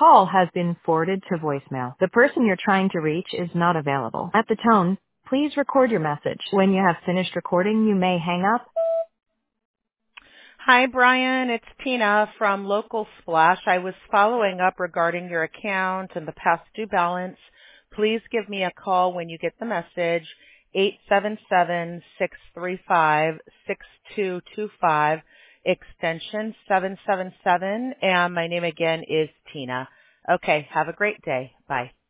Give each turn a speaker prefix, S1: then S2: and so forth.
S1: call has been forwarded to voicemail. The person you're trying to reach is not available. At the tone, please record your message. When you have finished recording, you may hang up.
S2: Hi, Brian. It's Tina from Local Splash. I was following up regarding your account and the past due balance. Please give me a call when you get the message, 877-635-6225, extension 777, and my name again is Tina. Okay, have a great day. Bye.